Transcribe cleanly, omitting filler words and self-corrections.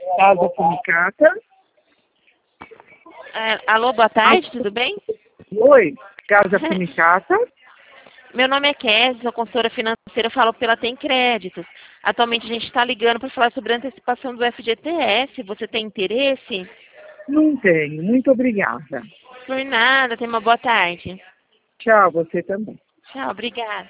Casa Funicata. Alô, boa tarde, tudo bem? Oi, Casa Funicata. Meu nome é Kézia, sou consultora financeira, eu falo pela Tem Créditos. Atualmente a gente está ligando para falar sobre a antecipação do FGTS. Você tem interesse? Não tenho, muito obrigada. Por nada, tenha uma boa tarde. Tchau, você também. Tchau, obrigada.